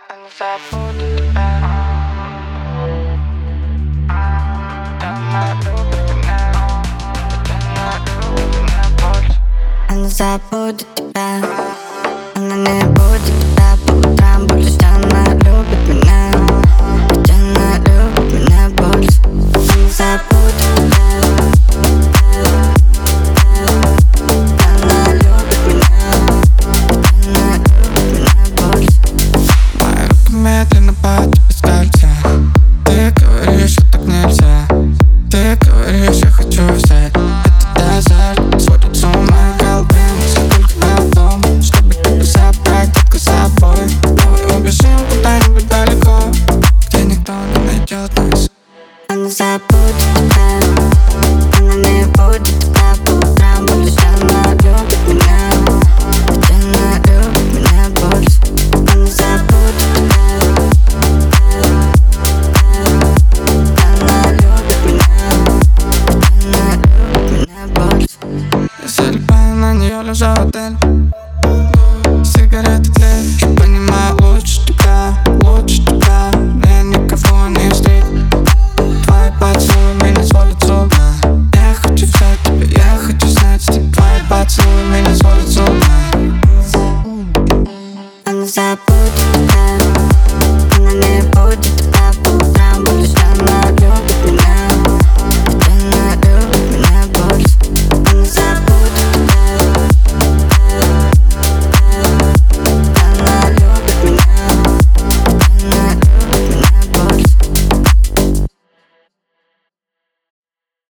Она забудет тебя. Она любит меня. Она любит меня больше. Она забудет тебя. Она не будет тебя по утрам будить. Она любит меня, ведь она любит меня больше. Она забудет тебя. Она любит меня, ведь она любит меня больше. Моя рука медленно по тебе скользя. Ты говоришь, что так нельзя. Ты говоришь, я хочу взять этот азарт. Сводит с ума колбимся только на том, чтобы тебя забрать только с собой. Давай убежим куда-нибудь далеко, где никто не найдет нас. Она забудет тебя. Она не будет тебя по утрам будить. Она любит меня, ведь она любит меня больше. Она забудет тебя. Она любит меня, ведь она любит меня больше. Я залипаю на нее, лежа в отеле. Сигареты тлеют, я понимаю лучше тебя, лучше тебя. Мне никого не злит. Твои поцелуи меня сводят с ума. Я хочу взять тебя, я хочу знать, твои поцелуи меня